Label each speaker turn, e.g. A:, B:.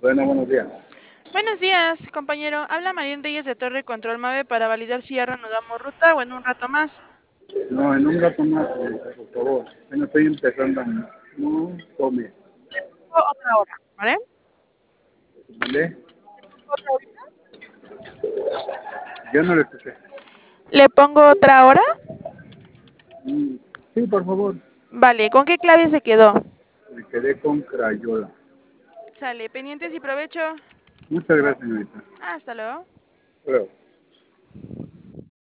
A: Bueno, buenos días.
B: Buenos días, compañero. Habla Marín Reyes de Torre Control Mave para validar si ya reanudamos ruta o en un rato más.
A: No, en un rato más, por favor. Bueno, estoy empezando. No tome.
B: Otra hora, ¿vale?
A: ¿Vale?
B: ¿Otra horita?
A: Yo no le escuché.
B: ¿Le pongo otra hora?
A: Mm, sí, por favor.
B: Vale, ¿con qué clave se quedó?
A: Me quedé con Crayola.
B: Sale, pendientes y provecho.
A: Muchas gracias, señorita.
B: Hasta luego.
A: Luego.